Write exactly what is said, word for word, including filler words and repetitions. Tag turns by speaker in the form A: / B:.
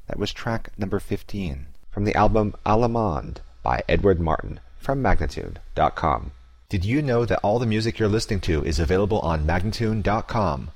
A: That was track number fifteen from the album Allemande by Edward Martin from Magnatune dot com. Did you know that all the music you're listening to is available on Magnatune dot com?